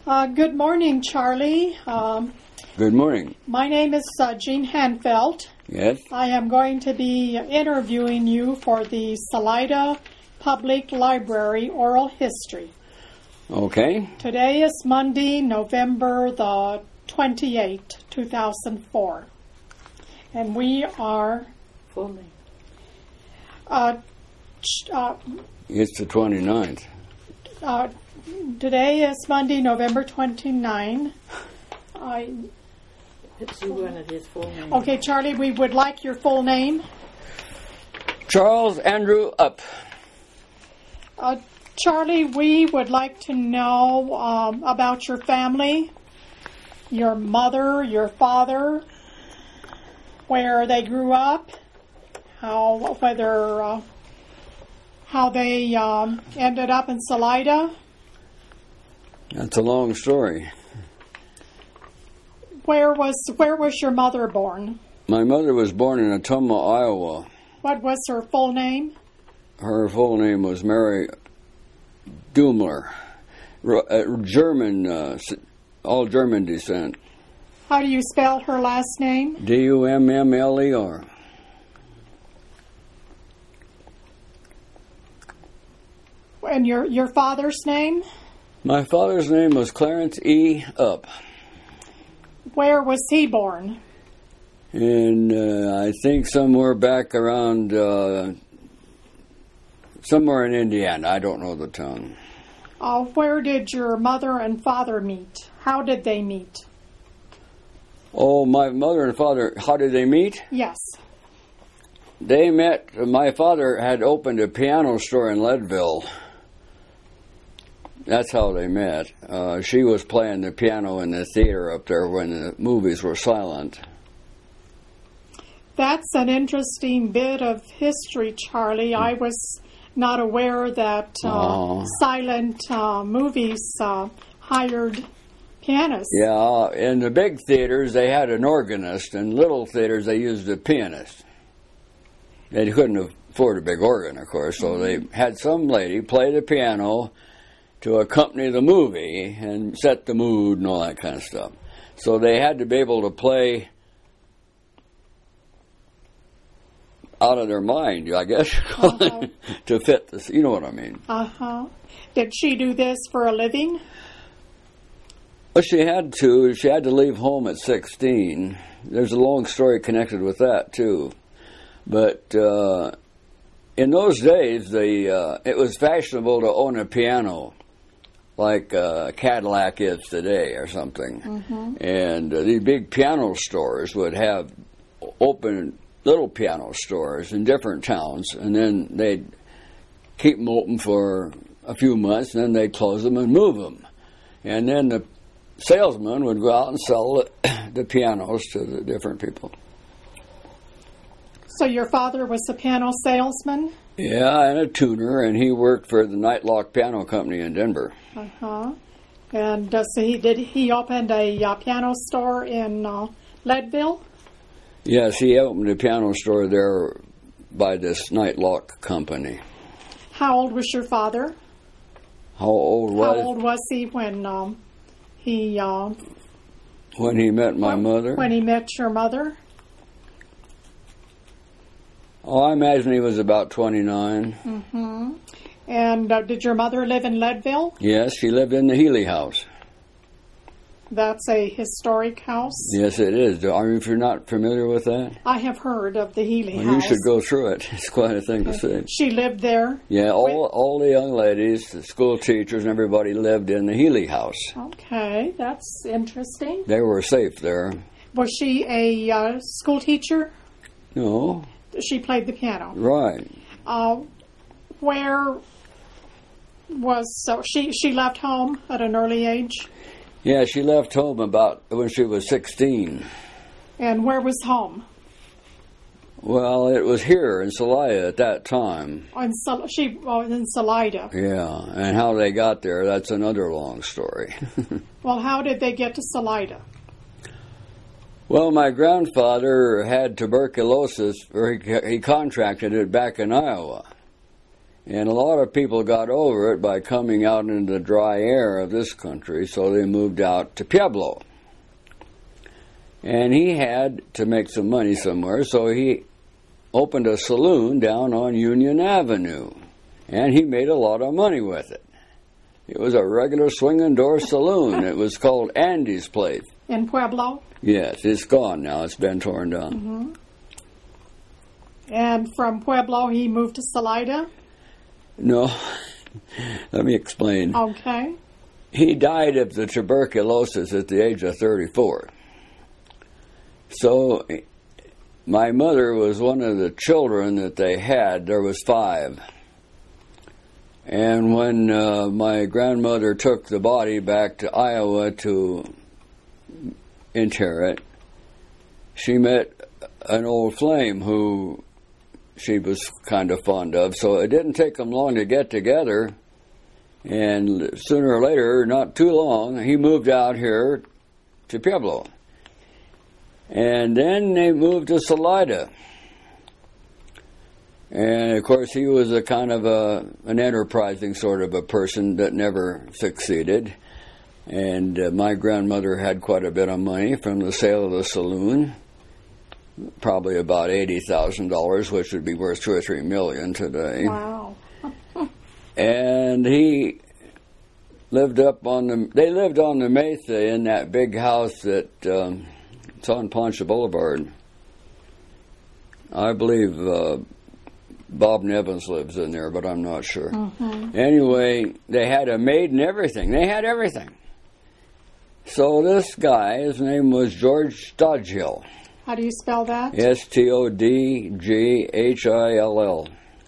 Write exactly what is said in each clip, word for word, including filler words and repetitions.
Uh, good morning, Charlie. Um, Good morning. my name is uh, Jean Hanfeld. Yes? I am going to be interviewing you for the Salida Public Library Oral History. Okay. Today is Monday, November the twenty-eighth, two thousand four. And we are... Full name. Uh, ch- uh, It's the twenty-ninth. uh, today is Monday, November twenty-ninth. I, Let's see one of his full names. okay, Charlie, we would like your full name. Charles Andrew Up. Uh, Charlie, we would like to know um, about your family, your mother, your father, where they grew up, how whether uh, how they um, ended up in Salida. That's a long story. Where was where was your mother born? My mother was born in Ottumwa, Iowa. What was her full name? Her full name was Mary Dumler. Ru- uh, German, uh, s- all German descent. How do you spell her last name? D U M M L E R. And your your father's name? My father's name was Clarence E. Up. Where was he born? And uh, I think somewhere back around, uh, somewhere in Indiana. I don't know the town. Uh, where did your mother and father meet? How did they meet? Oh, my mother and father, how did they meet? Yes. They met, my father had opened a piano store in Leadville. That's how they met. Uh, she was playing the piano in the theater up there when the movies were silent. That's an interesting bit of history, Charlie. I was not aware that uh, Oh. silent uh, movies uh, hired pianists. Yeah, in the big theaters they had an organist, and little theaters they used a pianist. They couldn't afford a big organ, of course, so they had some lady play the piano to accompany the movie and set the mood and all that kind of stuff. So they had to be able to play out of their mind, I guess, Uh-huh. to fit this. You know what I mean? Uh-huh. Did she do this for a living? Well, she had to. She had to leave home at sixteen. There's a long story connected with that, too. But uh, in those days, the uh, it was fashionable to own a piano, like uh, Cadillac is today or something. Mm-hmm. And uh, these big piano stores would have open little piano stores in different towns, and then they'd keep them open for a few months, and then they'd close them and move them. And then the salesman would go out and sell the, the pianos to the different people. So your father was a piano salesman? Yeah, and a tuner, and he worked for the Nightlock Piano Company in Denver. Uh-huh. And uh, so he did he opened a uh, piano store in uh, Leadville? Yes, he opened a piano store there by this Nightlock Company. How old was your father? How old was How old was he when um, he uh, when he met my when, mother? When he met your mother? Oh, I imagine he was about twenty-nine. Mm-hmm. And uh, did your mother live in Leadville? Yes, she lived in the Healy House. That's a historic house. Yes, it is. Are you, if you're not familiar with that? I have heard of the Healy Well, house. you should go through it. It's quite a thing to see. She lived there? Yeah, all all the young ladies, the school teachers, and everybody lived in the Healy House. Okay, that's interesting. They were safe there. Was she a uh, school teacher? No, She played the piano. right. Uh, where was so she? She left home at an early age, Yeah, she left home about when she was sixteen. and where was home? Well, it was here in Salida at that time. In Sal- she was in Salida. Yeah, and how they got there, that's another long story. Well, how did they get to Salida? Well, my grandfather had tuberculosis, or he, he contracted it back in Iowa. And a lot of people got over it by coming out into the dry air of this country, so they moved out to Pueblo. And he had to make some money somewhere, so he opened a saloon down on Union Avenue. And he made a lot of money with it. It was a regular swinging door saloon. It was called Andy's Place. In Pueblo? Yes, it's gone now. It's been torn down. Mm-hmm. And from Pueblo, he moved to Salida? No. Let me explain. Okay. He died of the tuberculosis at the age of thirty-four. So my mother was one of the children that they had. There was five. And when uh, my grandmother took the body back to Iowa to inter it, she met an old flame who she was kind of fond of. So it didn't take them long to get together. And sooner or later, not too long, he moved out here to Pueblo. And then they moved to Salida. And, of course, he was a kind of a, an enterprising sort of a person that never succeeded. And uh, my grandmother had quite a bit of money from the sale of the saloon, probably about eighty thousand dollars, which would be worth two or three million today. Wow. And he lived up on the, they lived on the Mesa in that big house that, um, it's on Poncha Boulevard. I believe uh, Bob Nevins lives in there, but I'm not sure. Mm-hmm. Anyway, they had a maid and everything. They had everything. So this guy, his name was George Stodgill. How do you spell that? S T O D G H I L L.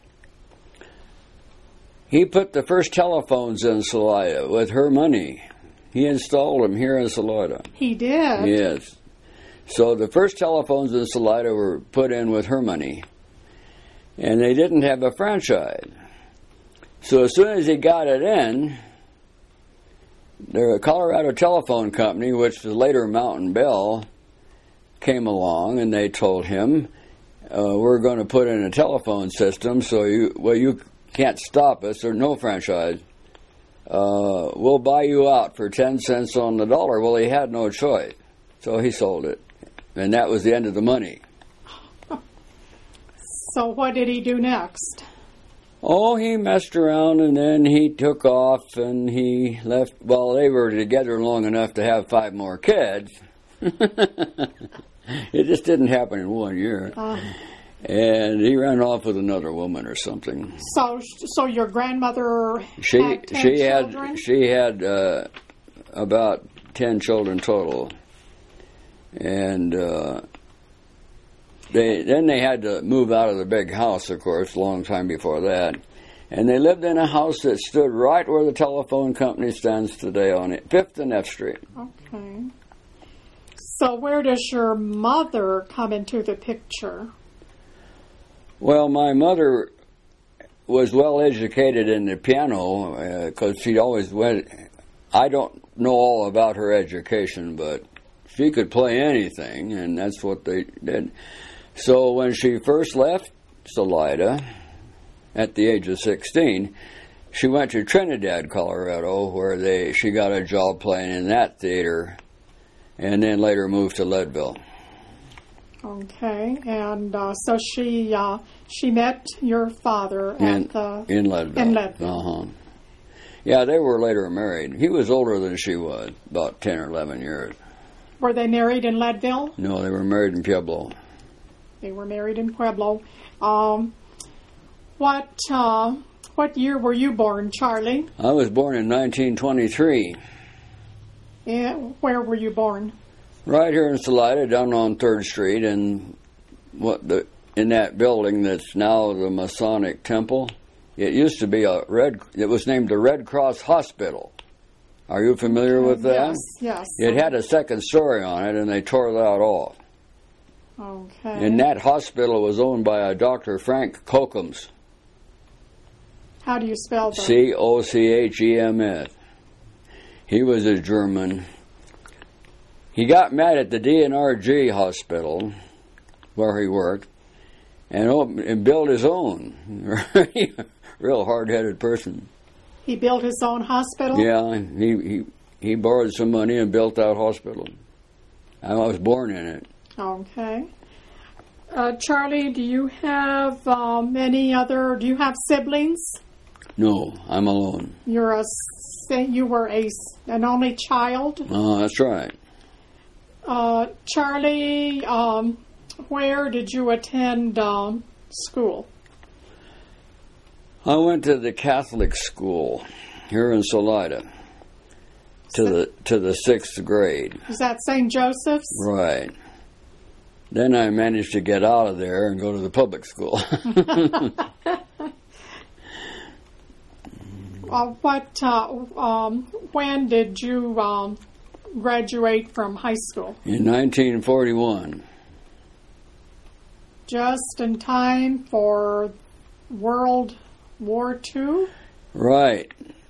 He put the first telephones in Salida with her money. He installed them here in Salida. He did? Yes. So the first telephones in Salida were put in with her money. And they didn't have a franchise. So as soon as he got it in, the Colorado Telephone Company, which was later Mountain Bell, came along and they told him, uh, we're going to put in a telephone system, so you, well, you can't stop us, there's no franchise. Uh, we'll buy you out for ten cents on the dollar. Well, he had no choice, so he sold it. And that was the end of the money. So what did he do next? Oh, he messed around and then he took off and he left. Well, they were together long enough to have five more kids. It just didn't happen in one year. Uh, and he ran off with another woman or something. So, so your grandmother she had ten she children? had she had uh, about ten children total, and uh, they then they had to move out of the big house, of course, a long time before that. And they lived in a house that stood right where the telephone company stands today on it, Fifth and F Street. Okay. So where does your mother come into the picture? Well, my mother was well educated in the piano because uh, she always went. I don't know all about her education, but she could play anything, and that's what they did. So when she first left Salida at the age of sixteen, she went to Trinidad, Colorado, where they she got a job playing in that theater, and then later moved to Leadville. Okay, and uh, so she uh, she met your father at in, the in Leadville. In Leadville. Uh-huh. Yeah, they were later married. He was older than she was, about ten or eleven years. Were they married in Leadville? No, they were married in Pueblo. They were married in Pueblo. Um, what uh, what year were you born, Charlie? I was born in nineteen twenty-three. And where were you born? Right here in Salida, down on Third Street, and what the in that building that's now the Masonic Temple. It used to be a red. It was named the Red Cross Hospital. Are you familiar with that? Yes, yes. It had a second story on it, and they tore that off. Okay. And that hospital was owned by a Doctor Frank Cochems. How do you spell that? C O C H E M S. He was a German. He got mad at the D N R G hospital where he worked and, opened, and built his own real hard-headed person. He built his own hospital? Yeah, he, he, he borrowed some money and built that hospital. I was born in it. Okay. Uh, Charlie, do you have um, any other, do you have siblings? No, I'm alone. You're a, you were a, an only child? Oh, that's right. Uh, Charlie, um, where did you attend um, school? I went to the Catholic school here in Salida to the to the sixth grade. Is that Saint Joseph's? Right. Then I managed to get out of there and go to the public school. uh, what? Uh, um, when did you um, graduate from high school? In nineteen forty-one. Just in time for World War Two? Right.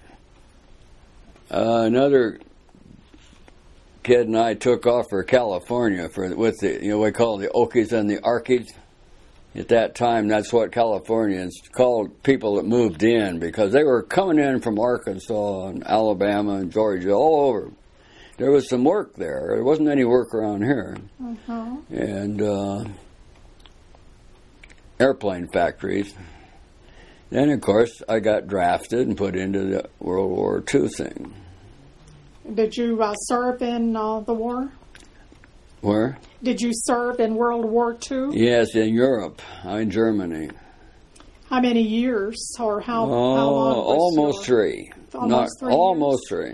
Uh, another kid and I took off for California for with the you know we call the Okies and the Arkies. At that time, that's what Californians called people that moved in because they were coming in from Arkansas and Alabama and Georgia, all over. There was some work there. There wasn't any work around here. Uh-huh. And uh, airplane factories. Then, of course, I got drafted and put into the World War Two thing. Did you uh, serve in uh, the war? Where? Did you serve in World War Two? Yes, in Europe, in Germany. How many years, or how, oh, how long was almost your, three. Almost Not, three. Almost three.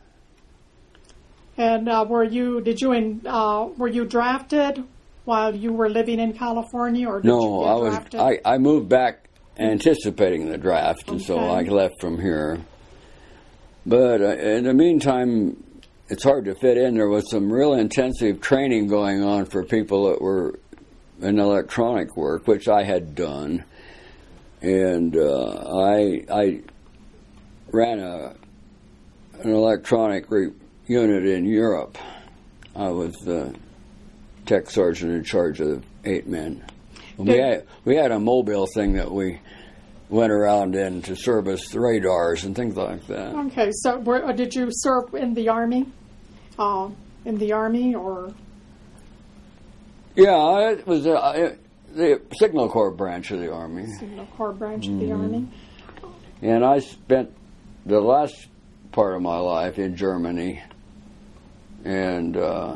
And uh, were you? Did you? In, uh, were you drafted while you were living in California, or did no, you get I was. drafted? I, I moved back anticipating the draft, and okay. so I left from here. But uh, in the meantime, it's hard to fit in. There was some real intensive training going on for people that were in electronic work, which I had done, and uh, I I ran a an electronic re- unit in Europe. I was the tech sergeant in charge of eight men. We had, we had a mobile thing that we went around in to service the radars and things like that. Okay, so were, did you serve in the Army? Uh, in the Army, or? Yeah, it was uh, it, the Signal Corps branch of the Army. Signal Corps branch mm-hmm. of the Army. And I spent the last part of my life in Germany. And uh,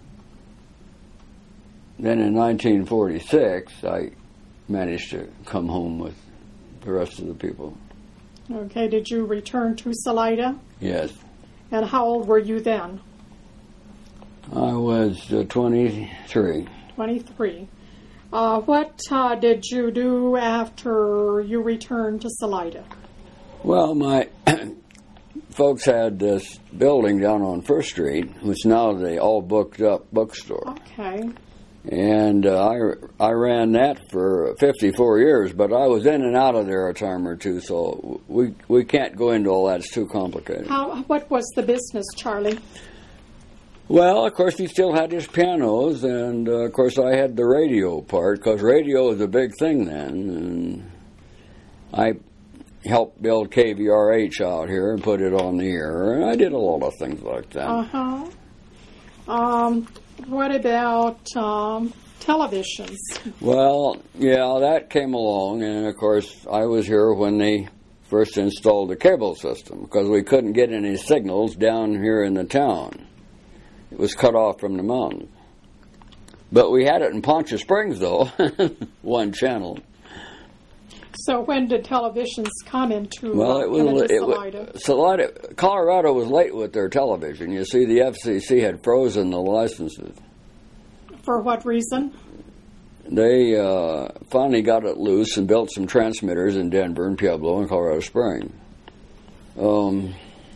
then in nineteen forty-six, I managed to come home with the rest of the people. Okay, did you return to Salida? Yes. And how old were you then? I was uh, twenty-three. twenty-three. Uh, what uh, did you do after you returned to Salida? Well, my folks had this building down on First Street, which now they all booked up bookstore. Okay. And uh, I, I ran that for fifty-four years, but I was in and out of there a time or two, so we we can't go into all that. It's too complicated. How? What was the business, Charlie? Well, of course, he still had his pianos, and, uh, of course, I had the radio part, because radio was a big thing then. And I helped build K V R H out here and put it on the air, and I did a lot of things like that. Uh-huh. Um, what about um, televisions? Well, yeah, that came along, and, of course, I was here when they first installed the cable system, because we couldn't get any signals down here in the town. It was cut off from the mountain. But we had it in Poncha Springs, though, one channel. So when did televisions come into, well, uh, it was, come into it Salida? was, Salida? Colorado was late with their television. You see, the F C C had frozen the licenses. For what reason? They uh, finally got it loose and built some transmitters in Denver and Pueblo and Colorado Springs. Um...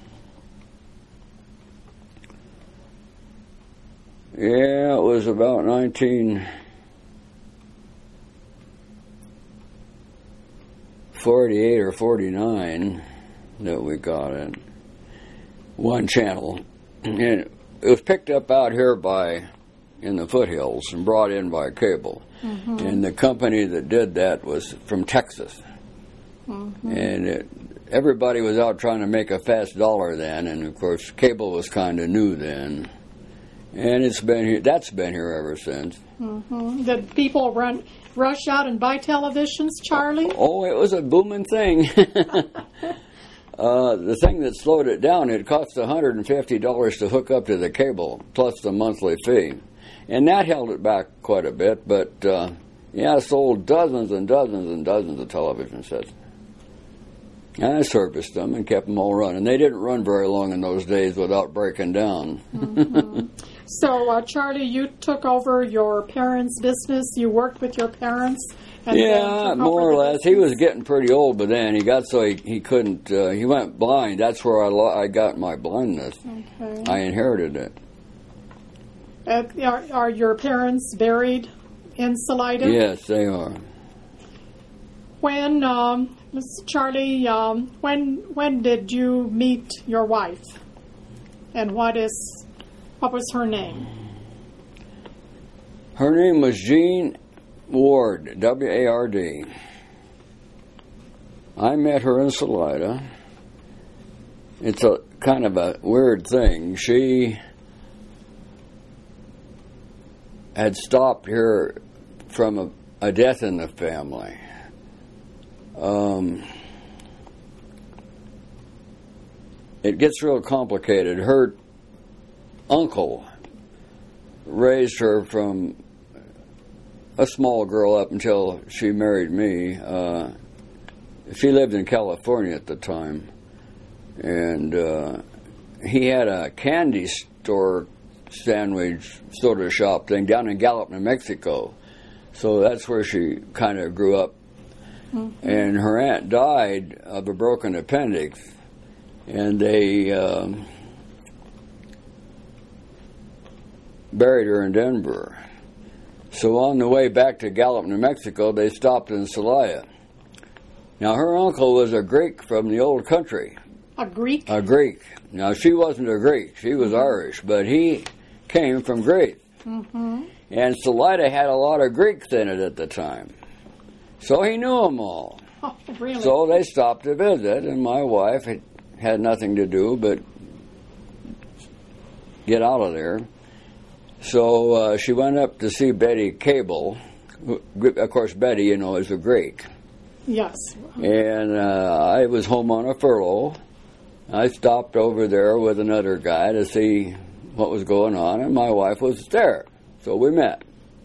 Yeah, it was about nineteen forty-eight or forty-nine that we got it. One channel. And it was picked up out here by, in the foothills, and brought in by cable. Mm-hmm. And the company that did that was from Texas. Mm-hmm. And it, everybody was out trying to make a fast dollar then, and of course cable was kind of new then. And it's been here, that's been here ever since. Mm-hmm. Did people run, rush out and buy televisions, Charlie? Oh, it was a booming thing. uh, the thing that slowed it down, it cost one hundred fifty dollars to hook up to the cable, plus the monthly fee. And that held it back quite a bit, but uh, yeah, sold dozens and dozens and dozens of television sets. And I serviced them and kept them all running. They didn't run very long in those days without breaking down. Mm-hmm. So, uh, Charlie, you took over your parents' business. You worked with your parents. And yeah, more or less. He was getting pretty old by then. He got so he, he couldn't. Uh, he went blind. That's where I lo- I got my blindness. Okay. I inherited it. Uh, are, are your parents buried in Salida? Yes, they are. When, um, Miss Charlie, um, when when did you meet your wife, and what is what was her name? Her name was Jean Ward, W A R D. I met her in Salida. It's a kind of a weird thing. She had stopped here from a, a death in the family. Um, it gets real complicated. Her uncle raised her from a small girl up until she married me. Uh, she lived in California at the time, and uh, he had a candy store sandwich soda shop thing down in Gallup, New Mexico. So that's where she kind of grew up. Mm-hmm. And her aunt died of a broken appendix, and they um, buried her in Denver. So on the way back to Gallup, New Mexico, they stopped in Celaya. Now, her uncle was a Greek from the old country. A Greek? A Greek. Now, she wasn't a Greek. She was mm-hmm. Irish, but he came from Greece. Mm-hmm. And Salida had a lot of Greeks in it at the time. So he knew them all. Oh, really? So they stopped to visit, and my wife had, had nothing to do but get out of there. So uh, she went up to see Betty Cable. Of course, Betty, you know, is a Greek. Yes. And uh, I was home on a furlough. I stopped over there with another guy to see what was going on, and my wife was there. So we met.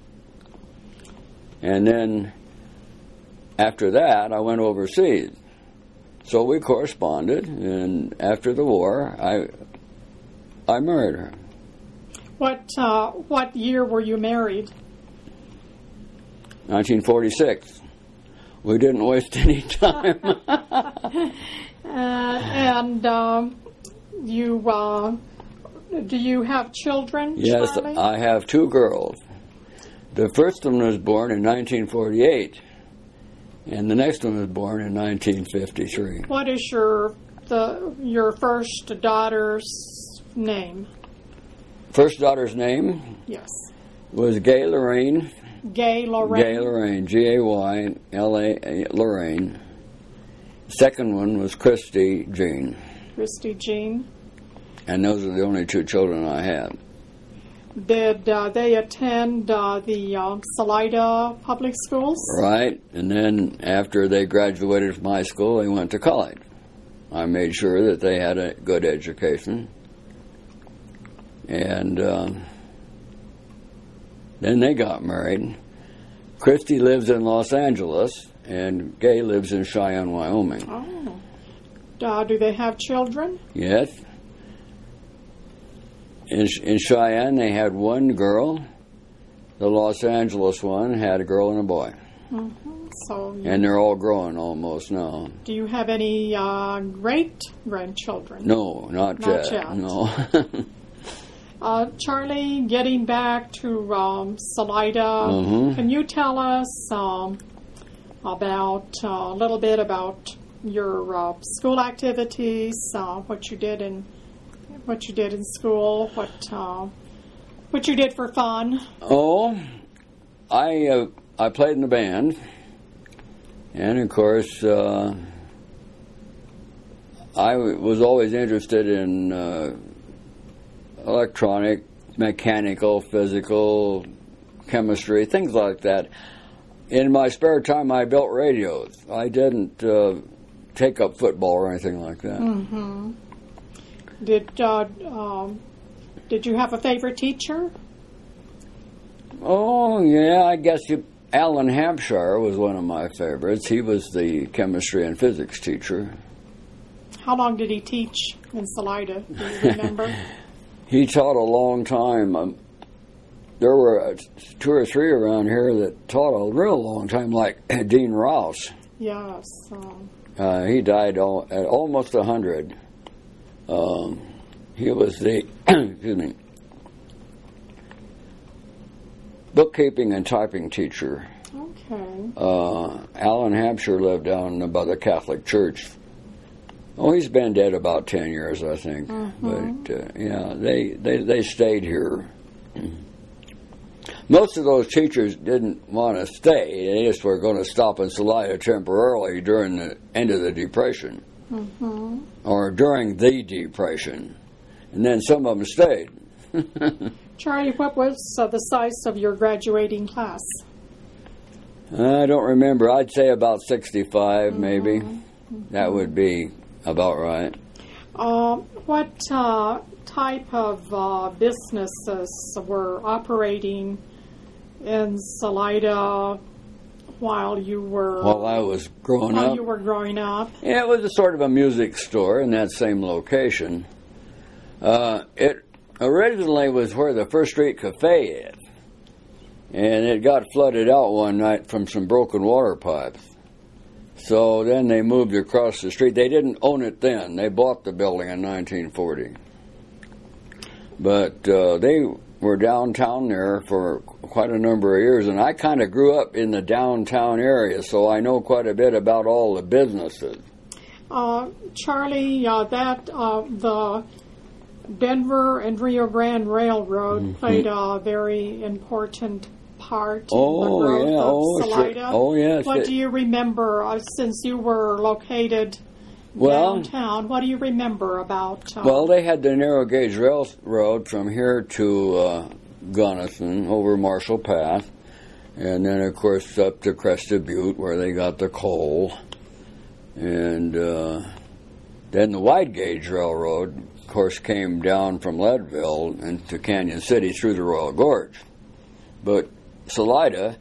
And then after that, I went overseas. So we corresponded, and after the war, I I married her. What uh, what year were you married? nineteen forty-six. We didn't waste any time. uh, and um, you uh, do you have children? Yes, Charlie? I have two girls. The first one was born in nineteen forty-eight. And the next one was born in nineteen fifty-three. What is your the your first daughter's name? First daughter's name? Yes. Was Gay Lorraine. Gay Lorraine. Gay Lorraine. G A Y L A Lorraine. Second one was Christy Jean. Christy Jean. And those are the only two children I had. Did uh, they attend uh, the uh, Salida public schools? Right, and then after they graduated from high school, they went to college. I made sure that they had a good education. And uh, then they got married. Christy lives in Los Angeles, and Gay lives in Cheyenne, Wyoming. Oh. Uh, do they have children? Yes. In, in Cheyenne, they had one girl. The Los Angeles one had a girl and a boy. Mm-hmm. So, and they're all growing almost now. Do you have any uh, great grandchildren? No, not, not yet. yet. No. uh, Charlie, getting back to um, Salida, mm-hmm. can you tell us um, about uh, a little bit about your uh, school activities, uh, what you did in what you did in school, what uh, what you did for fun? Oh, I uh, I played in the band, And of course, uh, I w- was always interested in uh, electronic, mechanical, physical, chemistry, things like that. In my spare time, I built radios. I didn't uh, take up football or anything like that. Mm-hmm. Did uh, um, Did you have a favorite teacher? Oh, yeah, I guess you, Alan Hampshire was one of my favorites. He was the chemistry and physics teacher. How long did he teach in Salida? Do you remember? He taught a long time. Um, there were uh, two or three around here that taught a real long time, like Dean Rouse. Yes. Um, Uh, he died all, at almost a hundred. Um, he was the excuse me, bookkeeping and typing teacher. okay. Uh, Alan Hampshire lived down by the Catholic Church. Oh, he's been dead about ten years, I think. Mm-hmm. But uh, yeah, they, they they stayed here. Most of those teachers didn't want to stay. They just were going to stop in Salida temporarily during the end of the Depression, Mm-hmm. or during the Depression, and then some of them stayed. Charlie, what was uh, the size of your graduating class? I don't remember. I'd say about sixty-five, Mm-hmm. maybe. That would be about right. Uh, what uh, type of uh, businesses were operating in Salida while you were While I was growing while up, you were growing up? yeah, it was a sort of a music store in that same location. Uh, it originally was where the First Street Cafe is, and it got flooded out one night from some broken water pipes. So then they moved across the street. They didn't own it then. They bought the building in nineteen forty. But uh, they were downtown there for quite a number of years, and I kind of grew up in the downtown area, so I know quite a bit about all the businesses. Uh, Charlie, uh, that uh, the Denver and Rio Grande Railroad Mm-hmm. played a very important part Oh, in the growth yeah. of Oh, sure. Salida. Oh, yes. What It- do you remember, uh, since you were located Well- downtown? What do you remember about? Uh, Well, they had the narrow gauge railroad from here to uh, Gunnison over Marshall Path, and then, of course, up to Crested Butte where they got the coal. And uh, then the wide gauge railroad, of course, came down from Leadville into Canyon City through the Royal Gorge. But Salida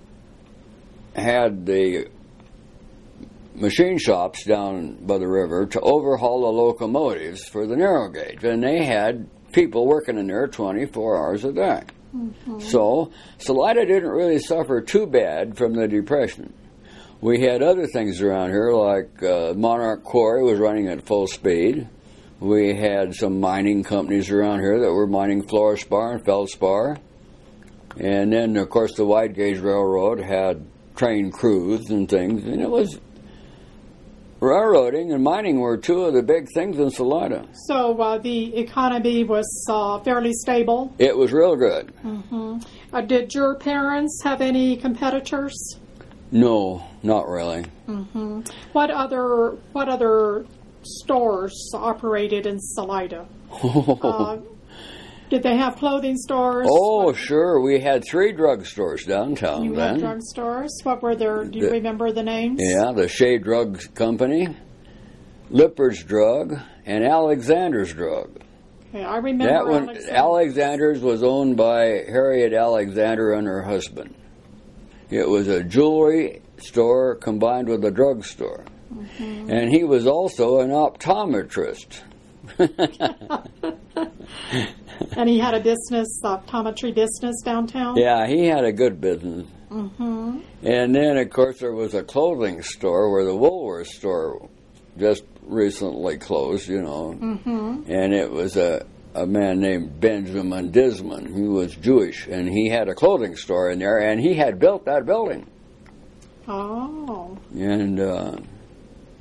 had the machine shops down by the river to overhaul the locomotives for the narrow gauge, and they had people working in there twenty-four hours a day. Mm-hmm. So Salida didn't really suffer too bad from the Depression. We had other things around here, like uh, Monarch Quarry was running at full speed. We had some mining companies around here that were mining fluorspar and feldspar. And then, of course, the wide gauge railroad had train crews and things, and it was railroading and mining were two of the big things in Salida. So uh, the economy was uh, fairly stable. It was real good. Mm-hmm. Uh, did your parents have any competitors? No, not really. Mm-hmm. What other what other stores operated in Salida? Uh, did they have clothing stores? Oh, What- sure. We had three drugstores downtown You then. had drugstores. What were their? Do you The- remember the names? Yeah, the Shea Drug Company, Lippard's Drug, and Alexander's Drug. Okay, I remember. That one, Alexander. Alexander's was owned by Harriet Alexander and her husband. It was a jewelry store combined with a drugstore. Mm-hmm. And he was also an optometrist. And he had a business, optometry business downtown. Yeah, he had a good business. Mm-hmm. And then, of course, there was a clothing store where the Woolworth store just recently closed, you know. Mm-hmm. And it was a, a man named Benjamin Disman, who was Jewish, and he had a clothing store in there, and he had built that building. Oh. And uh,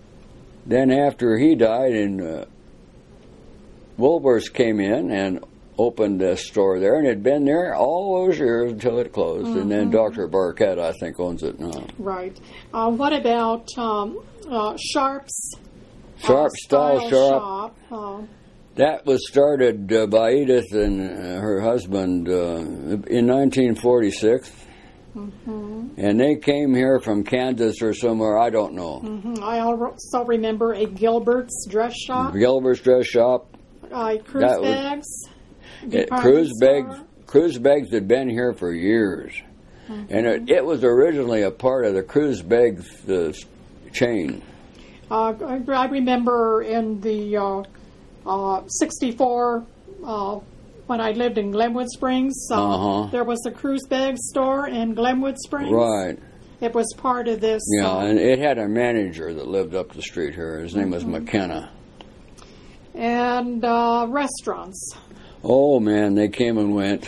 then after he died, and uh, Woolworths came in and opened this store there, and it had been there all those years until it closed. Mm-hmm. And then Doctor Barquette, I think, owns it now. Right. Uh, what about um, uh, Sharp's? Sharp, uh, Style, Style Sharp. Shop. Uh, that was started uh, by Edith and uh, her husband uh, in nineteen forty-six. Mm-hmm. And they came here from Kansas or somewhere, I don't know. Mm-hmm. I also remember a Gilbert's dress shop. Gilbert's dress shop. Uh, cruise That bags. was, it, cruise bags. Cruise bags had been here for years, mm-hmm. and it, it was originally a part of the Cruise Bags uh, chain. Uh, I, I remember in the uh, uh, sixty-four. Uh, When I lived in Glenwood Springs, uh, uh-huh. there was a cruise bag store in Glenwood Springs. Right. It was part of this. Yeah, uh, and it had a manager that lived up the street here. His name was mm-hmm. McKenna. And uh, restaurants. Oh, man, they came and went.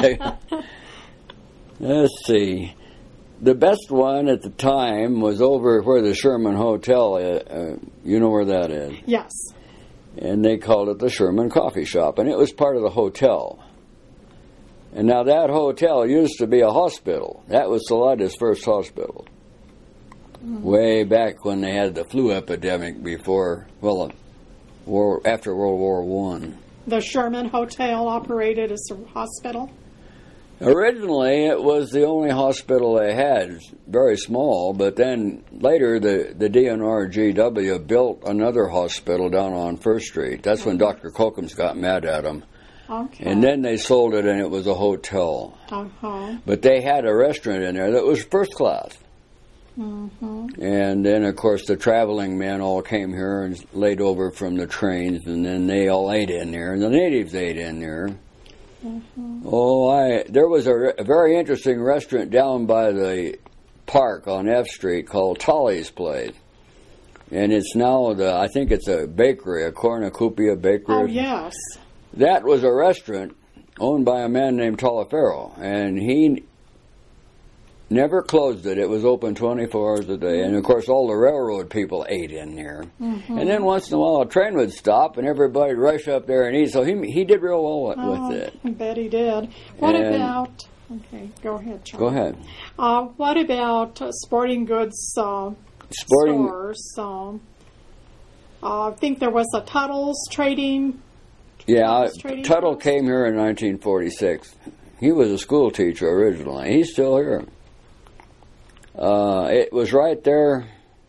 Let's see. The best one at the time was over where the Sherman Hotel is. Uh, you know where that is? Yes. And they called it the Sherman Coffee Shop, and it was part of the hotel. And now that hotel used to be a hospital. That was Salaida's first hospital. Mm-hmm. Way back when they had the flu epidemic before, well, war, after World War One. The Sherman Hotel operated as a hospital? Originally, it was the only hospital they had. It's very small, but then later the, the D N R G W built another hospital down on First Street. That's when Doctor Kokums got mad at them. Okay. And then they sold it, and it was a hotel. Uh-huh. But they had a restaurant in there that was first class. Mm-hmm. And then, of course, the traveling men all came here and laid over from the trains, and then they all ate in there, and the natives ate in there. Mm-hmm. Oh, I there was a, a very interesting restaurant down by the park on F Street called Tolly's Place, and it's now the I think it's a bakery, a cornucopia bakery. Oh yes, that was a restaurant owned by a man named Taliaferro, and he never closed it. It was open twenty-four hours a day, and of course all the railroad people ate in there. Mm-hmm. And then once in a while a train would stop, and everybody would rush up there and eat. So he he did real well with, oh, with it. I bet he did. What and about? Okay, go ahead, Charlie. Go ahead. Uh, what about uh, sporting goods uh, sporting stores? Um, uh, I think there was a Tuttle's Trading. Yeah, Tuttle's trading Tuttle house? came here in nineteen forty-six. He was a school teacher originally. He's still here. Uh, it was right there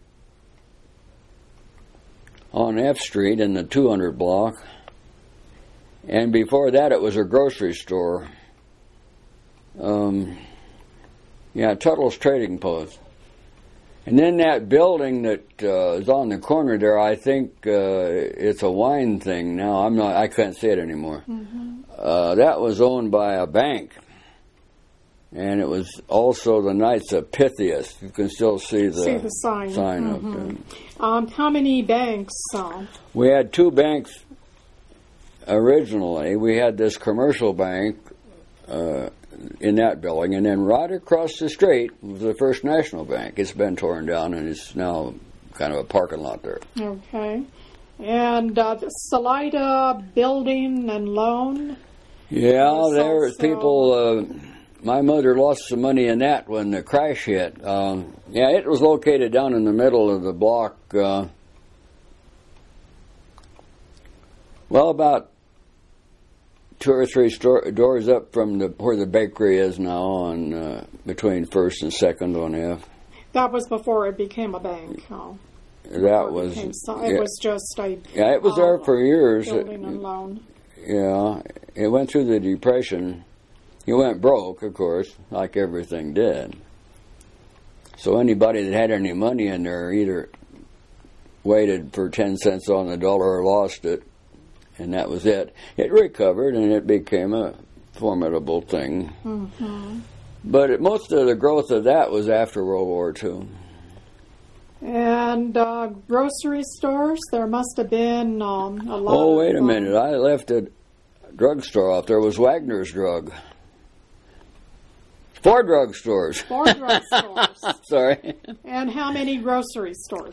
on F Street in the two hundred block. And before that, it was a grocery store. Um, yeah, Tuttle's Trading Post. And then that building that uh, is on the corner there, I think uh, it's a wine thing now. I'm not. I can't see it anymore. Mm-hmm. Uh, that was owned by a bank. And it was also the Knights of Pythias. You can still see the, see the sign, sign mm-hmm. up there. Um, how many banks? Uh, we had two banks originally. We had this commercial bank uh, in that building, and then right across the street was the First National Bank. It's been torn down, and it's now kind of a parking lot there. Okay. And uh, the Salida Building and Loan? Yeah, there was also people... Uh, My mother lost some money in that when the crash hit. Um, yeah, it was located down in the middle of the block. Uh, well, about two or three sto- doors up from the where the bakery is now, on uh, between First and Second on F. That was before it became a bank. Oh. That was. It, so, it yeah, was just a. Yeah, it was uh, there for years. Building and loan. Yeah, it went through the Depression. He went broke, of course, like everything did. So anybody that had any money in there either waited for ten cents on the dollar or lost it, and that was it. It recovered, and it became a formidable thing. Mm-hmm. But it, most of the growth of that was after World War Two. And uh, grocery stores, there must have been um, a lot Oh, wait of, a minute. I left a drugstore off. There was Wagner's Drug. Four drugstores. Four drugstores. Sorry. And how many grocery stores?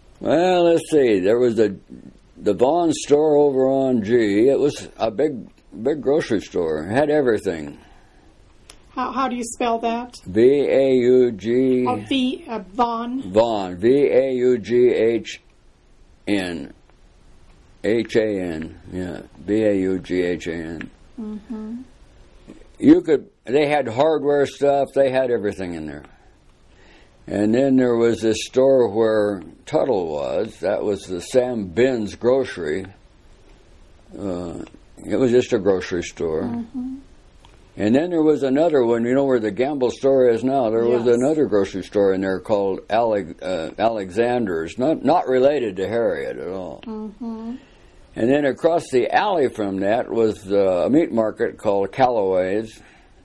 Well, let's see. There was the the Vaughn store over on G. It was a big big grocery store. Had everything. How how do you spell that? V A U G. Oh, V uh, Vaughn. Vaughn. V A U G H N. H A N. Yeah. V A U G H A N. Mm-hmm. You could. They had hardware stuff. They had everything in there. And then there was this store where Tuttle was. That was the Sam Ben's Grocery. Uh, it was just a grocery store. Mm-hmm. And then there was another one. You know where the Gamble store is now? There Yes. was another grocery store in there called Ale- uh, Alexander's. Not not related to Harriet at all. Mm-hmm. And then across the alley from that was uh, a meat market called Callaway's.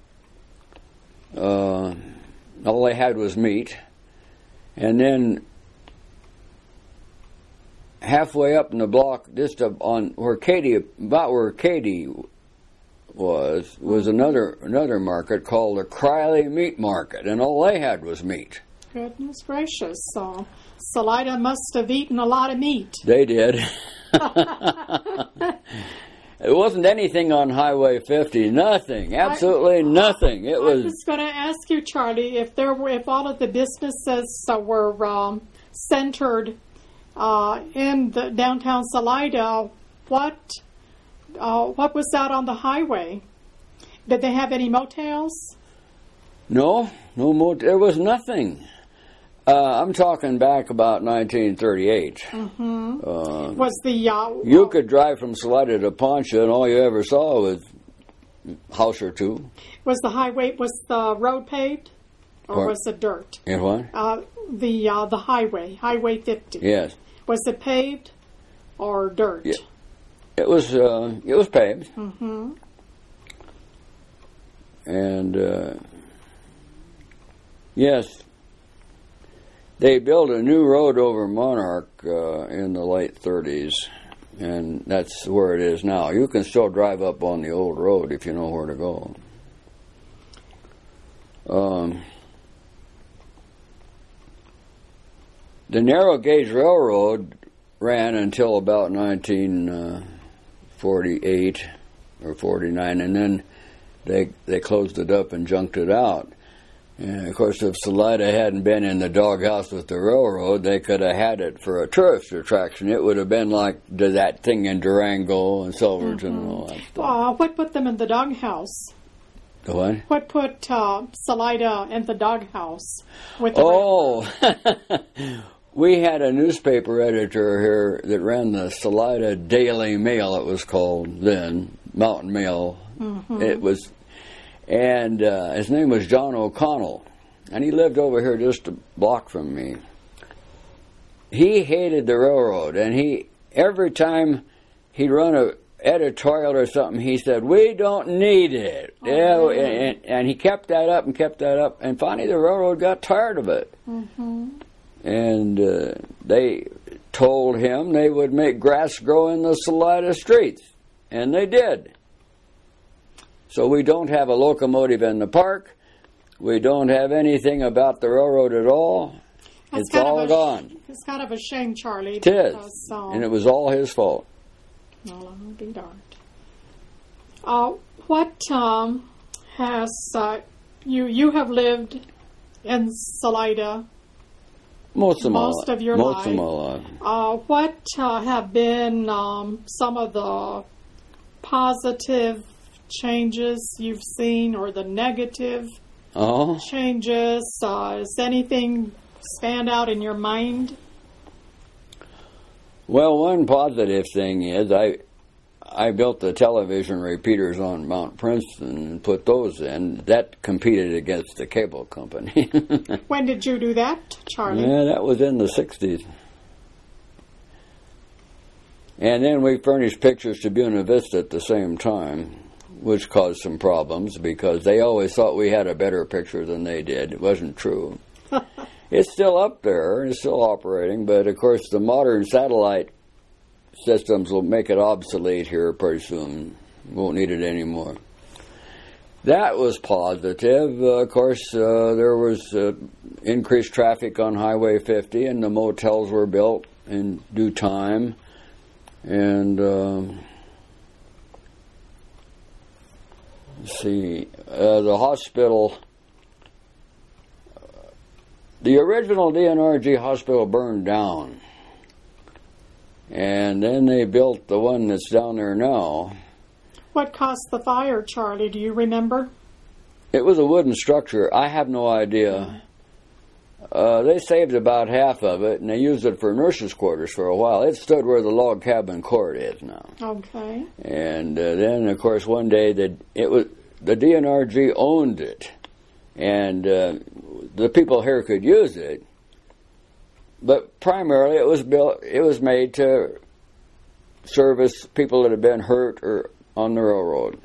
Uh, all they had was meat. And then halfway up in the block, just up on where Katie, about where Katie was, was another another market called the Criley Meat Market, and all they had was meat. Goodness gracious! So Salida must have eaten a lot of meat. They did. It wasn't anything on Highway fifty. Nothing. Absolutely nothing. It I was. was going to ask you, Charlie, if there were, if all of the businesses uh, were um, centered uh, in the downtown Salida, what uh, what was out on the highway? Did they have any motels? No, no more. There was nothing. Uh, I'm talking back about nineteen thirty-eight. Mm-hmm. Uh, Was the uh, you could drive from Salida to Poncha, and all you ever saw was a house or two. was the highway was the road paved, or What? was it dirt? And what? Uh, the uh, the highway, Highway fifty. Yes, Was it paved or dirt? Yeah. it was. Uh, it was paved, Mm-hmm. and uh, yes. They built a new road over Monarch uh, in the late thirties, and that's where it is now. You can still drive up on the old road if you know where to go. Um, the narrow gauge railroad ran until about nineteen forty-eight or forty-nine, and then they they closed it up and junked it out. And, of course, if Salida hadn't been in the doghouse with the railroad, they could have had it for a tourist attraction. It would have been like that thing in Durango and Silverton mm-hmm. and all that stuff. Uh, what put them in the doghouse? The what? What put uh, Salida in the doghouse? With the oh, we had a newspaper editor here that ran the Salida Daily Mail, it was called then, Mountain Mail. Mm-hmm. It was... And uh, his name was John O'Connell, and he lived over here just a block from me. He hated the railroad, and he every time he'd run a editorial or something, he said, "We don't need it." Oh, yeah, really? and, and he kept that up and kept that up, and finally the railroad got tired of it. Mm-hmm. And uh, they told him they would make grass grow in the Salida streets, and they did. So we don't have a locomotive in the park. We don't have anything about the railroad at all. That's it's all sh- gone. It's kind of a shame, Charlie. It is. Because, um, and it was all his fault. Well, I'll be darned. Uh, what um, has uh, you you have lived in Salida most of my most life. of your most life? of my life. Uh, what uh, have been um, some of the positive changes you've seen, or the negative Oh, changes? Uh, does anything stand out in your mind? well, one positive thing is I I built the television repeaters on Mount Princeton and put those in. That competed against the cable company. When did you do that, Charlie? Yeah, that was in the sixties. And then we furnished pictures to Buena Vista at the same time, which caused some problems because they always thought we had a better picture than they did. It wasn't true. It's still up there, it's still operating, but of course the modern satellite systems will make it obsolete here pretty soon. Won't need it anymore. That was positive. Uh, of course, uh, there was uh, increased traffic on Highway fifty, and the motels were built in due time. And um, let's see, uh, the hospital, the original D N R G hospital burned down. And then they built the one that's down there now. What caused the fire, Charlie? Do you remember? It was a wooden structure. I have no idea. Uh, they saved about half of it, and they used it for nurses' quarters for a while. It stood where the log cabin court is now. Okay. And uh, then, of course, one day the it was the D N R G owned it, and uh, the people here could use it. But primarily, it was built. It was made to service people that had been hurt or on the railroad.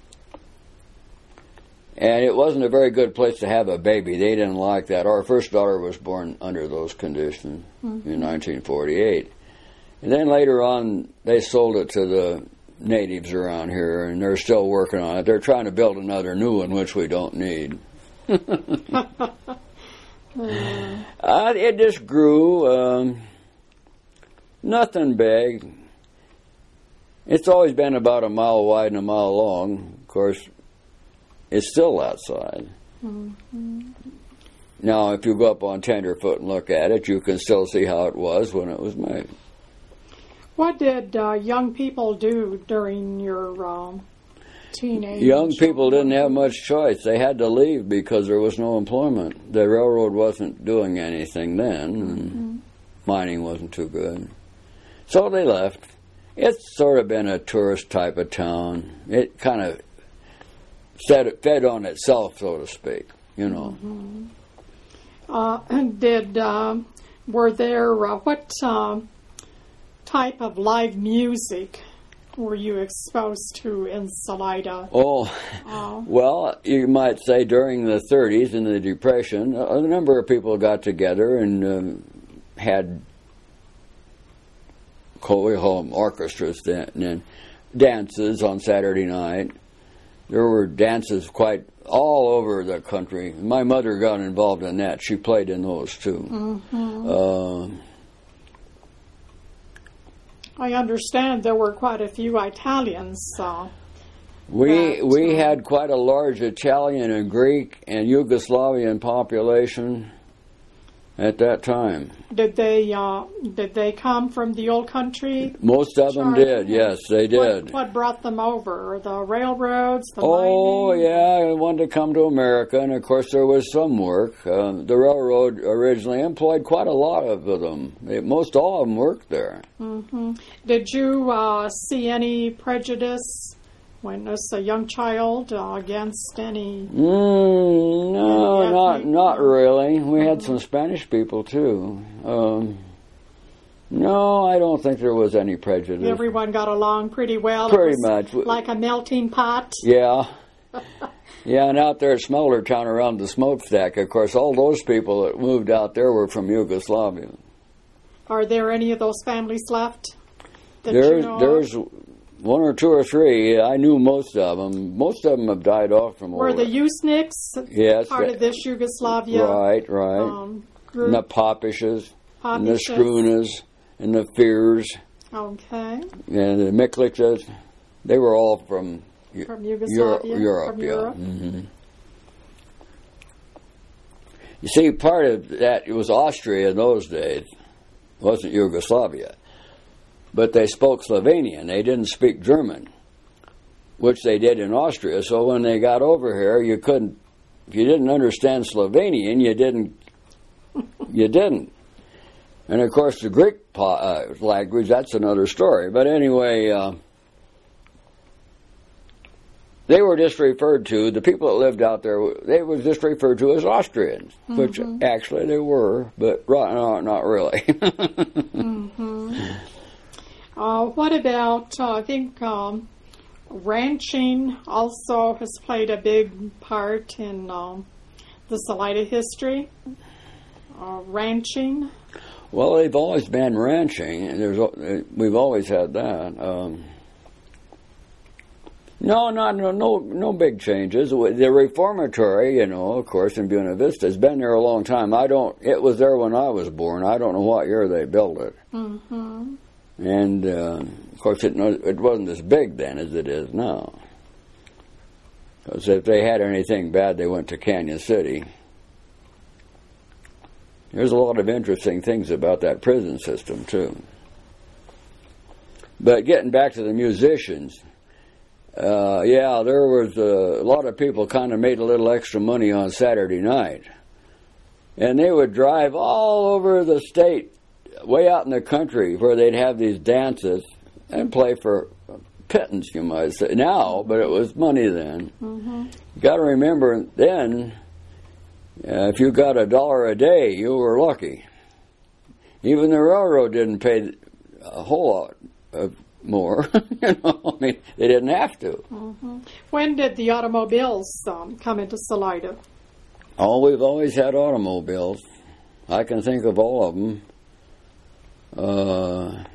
And it wasn't a very good place to have a baby. They didn't like that. Our first daughter was born under those conditions mm-hmm. in nineteen forty-eight. And then later on, they sold it to the natives around here, and they're still working on it. They're trying to build another new one, which we don't need. mm. uh, it just grew. Um, nothing big. It's always been about a mile wide and a mile long. Of course, it's still outside. Mm-hmm. Now, if you go up on Tenderfoot and look at it, you can still see how it was when it was made. What did uh, young people do during your um, teenage? Young people didn't have much choice. They had to leave because there was no employment. The railroad wasn't doing anything then, and mm-hmm. mining wasn't too good. So they left. It's sort of been a tourist type of town. It kind of Fed, fed on itself, so to speak, you know. Mm-hmm. Uh, did uh, were there uh, what uh, type of live music were you exposed to in Salida? Oh, uh, well, you might say during the thirties and the Depression, a number of people got together and um, had home orchestras and dances on Saturday night. There were dances quite all over the country. My mother got involved in that. She played in those too. Mm-hmm. Uh, I understand there were quite a few Italians. Uh, we that, we uh, had quite a large Italian and Greek and Yugoslavian population at that time. Did they uh, did they come from the old country? Most of them Charlie? did, yes, they did. What, what brought them over? The railroads, the Oh, mining? yeah, they wanted to come to America, and of course there was some work. Uh, the railroad originally employed quite a lot of them. They, most all of them worked there. Mm-hmm. Did you uh, see any prejudice when as a young child uh, against any? Mm, no, any not not really. We mm-hmm. had some Spanish people too. Um, no, I don't think there was any prejudice. Everyone got along pretty well. Pretty It was much. like a melting pot. Yeah. Yeah, and out there at Smeltertown around the smokestack, of course, all those people that moved out there were from Yugoslavia. Are there any of those families left? That There's you know there's of? one or two or three. I knew most of them. Most of them have died off from Were old the Usniks yes, part that, of this Yugoslavia? Right, right. Um, group? And the Popishes, and the Popishes. Skrunas, and the Fears, Okay. and the Miklichas. They were all from, From Europe. Yugoslavia? Europe, From yeah. Europe? Mm-hmm. You see, part of that, it was Austria in those days. It wasn't Yugoslavia. But they spoke Slovenian. They didn't speak German, which they did in Austria. So when they got over here, you couldn't, if you didn't understand Slovenian, you didn't, you didn't. And of course, the Greek uh, language, that's another story. But anyway, uh, they were just referred to, the people that lived out there, they were just referred to as Austrians, mm-hmm. which actually they were, but right, no, not really. mm-hmm. uh, what about, uh, I think, um, ranching also has played a big part in um, the Salida history? Uh, ranching? Well, they've always been ranching. There's, we've always had that. Um, no, not no, no, no big changes. The reformatory, you know, of course, in Buena Vista has been there a long time. I don't. It was there when I was born. I don't know what year they built it. Mm-hmm. And uh, of course, it it wasn't as big then as it is now. Because if they had anything bad, they went to Canyon City. There's a lot of interesting things about that prison system, too. But getting back to the musicians, uh, yeah, there was a, a lot of people kind of made a little extra money on Saturday night. And they would drive all over the state, way out in the country, where they'd have these dances and play for pittance, you might say, now, but it was money then. Mm-hmm. You got to remember, then, uh, if you got a dollar a day, you were lucky. Even the railroad didn't pay a whole lot of more. You know, I mean, they didn't have to. Mm-hmm. When did the automobiles um, come into Salida? Oh, we've always had automobiles. I can think of all of them. Uh,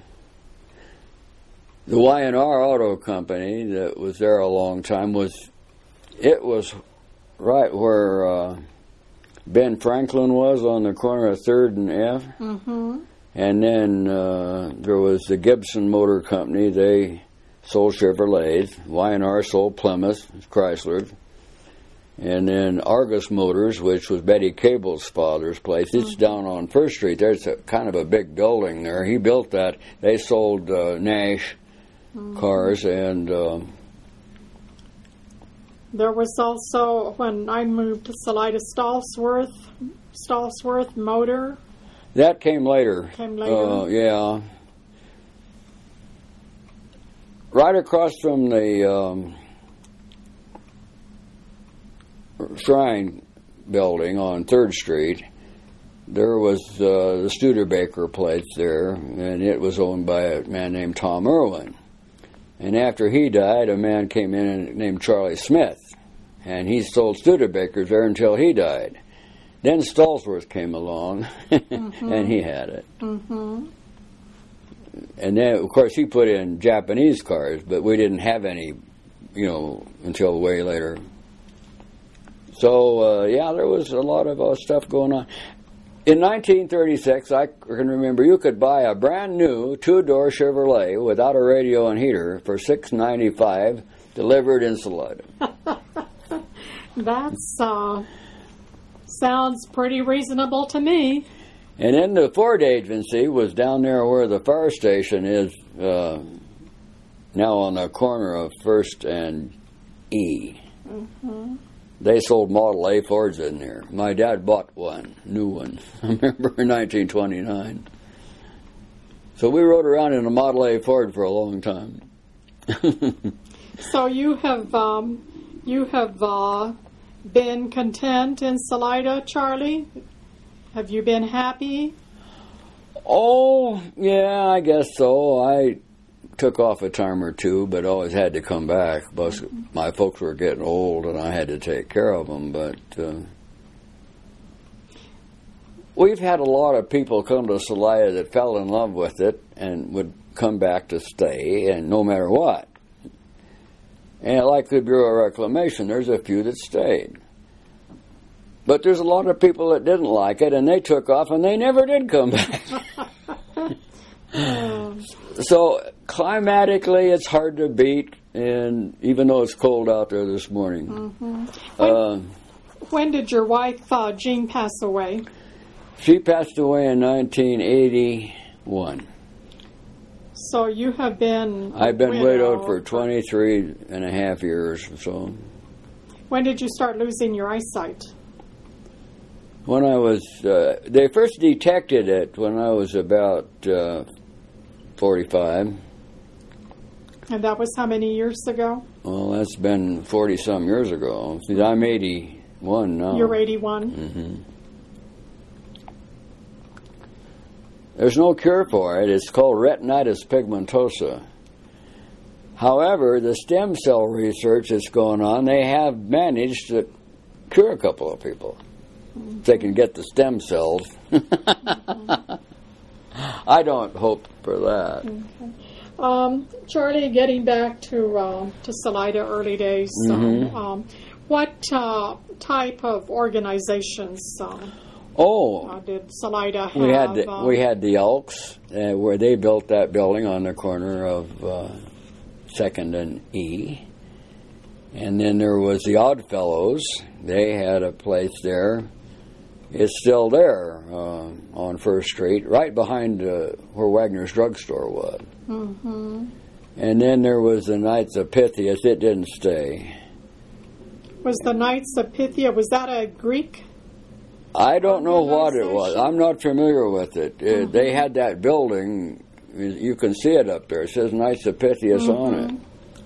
the Y and R Auto Company that was there a long time was, it was right where uh, Ben Franklin was on the corner of third and F. Mm-hmm. And then uh, there was the Gibson Motor Company. They sold Chevrolets. Y and R sold Plymouth, Chrysler. And then Argus Motors, which was Betty Cable's father's place. It's mm-hmm. down on First Street. There's a, kind of a big building there. He built that. They sold uh, Nash mm-hmm. cars. And uh, there was also, when I moved to Salida, Stallsworth, Stallsworth Motor. That came later. Came later. Uh, yeah. Right across from the um, Shrine building on third Street, there was uh, the Studebaker place there, and it was owned by a man named Tom Irwin. And after he died, a man came in named Charlie Smith, and he sold Studebakers there until he died. Then Stallsworth came along, mm-hmm. and he had it. Mm-hmm. And then, of course, he put in Japanese cars, but we didn't have any, you know, until way later. So, uh, yeah, there was a lot of uh, stuff going on. In nineteen thirty-six, I can remember you could buy a brand new two-door Chevrolet without a radio and heater for six dollars and ninety-five cents delivered in Salida. That's, uh, sounds pretty reasonable to me. And then the Ford agency was down there where the fire station is uh, now on the corner of First and E. Mm-hmm. They sold Model A Fords in there. My dad bought one, new one, I remember in nineteen twenty-nine. So we rode around in a Model A Ford for a long time. So you have um, you have uh, been content in Salida, Charlie? Have you been happy? Oh, yeah, I guess so. I took off a time or two, but always had to come back. Plus, my folks were getting old, and I had to take care of them. But uh, we've had a lot of people come to Salida that fell in love with it and would come back to stay, and no matter what. And like the Bureau of Reclamation, there's a few that stayed. But there's a lot of people that didn't like it, and they took off, and they never did come back. So climatically, it's hard to beat, and even though it's cold out there this morning. Mm-hmm. When, uh, when did your wife, uh, Jean, pass away? She passed away in nineteen eighty-one. So you have been I've been widow widowed for twenty-three and a half years or so. When did you start losing your eyesight? When I was, uh, they first detected it when I was about uh, forty-five. And that was how many years ago? Well, that's been forty-some years ago. See, I'm eighty-one now. You're eighty-one? Mm-hmm. There's no cure for it. It's called retinitis pigmentosa. However, the stem cell research that's going on, they have managed to cure a couple of people. If they can get the stem cells. Mm-hmm. I don't hope for that. Okay. Um, Charlie, getting back to uh, to Salida early days, Mm-hmm. um, um, what uh, type of organizations um, oh, uh, did Salida have? we had the, um, we had the Elks, uh, where they built that building on the corner of uh, Second and E. And then there was the Oddfellows. They had a place there. It's still there uh, on First Street, right behind uh, where Wagner's drugstore was. Mm-hmm. And then there was the Knights of Pythias. It didn't stay. Was the Knights of Pythia, was that a Greek? I don't know what it was. I'm not familiar with it. Mm-hmm. Uh, they had that building. You can see it up there. It says Knights of Pythias mm-hmm. on it.